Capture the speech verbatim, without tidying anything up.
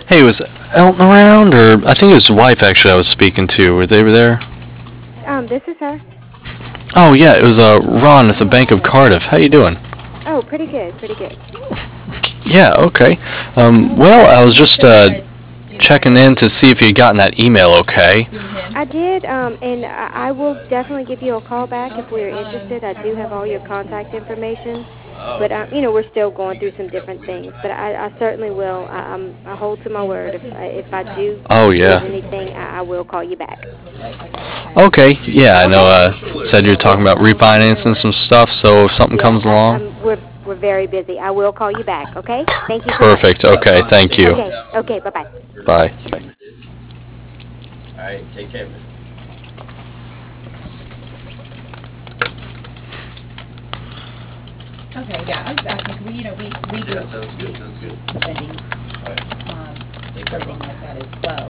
Hey, was Elton around, or I think it was his wife actually I was speaking to. Were they were there? Um, this is her. Oh yeah, it was uh, Ron at the Bank of Cardiff. How you doing? Oh, pretty good, pretty good. Yeah, okay. Um, well, I was just uh, checking in to see if you had gotten that email okay. I did, um, and I, I will definitely give you a call back if we're interested. I do have all your contact information, but uh, you know we're still going through some different things. But I, I certainly will. I, I'm, I hold to my word. If I, if I do Oh get yeah. anything, I, I will call you back. Okay, yeah, I know. Okay. Uh, said you're talking about refinancing some stuff, so if something Yeah, comes I, along, I'm. We're we're very busy. I will call you back. Okay. Thank you so much. perfect. Okay, thank you. Okay. Okay. Bye bye. Bye.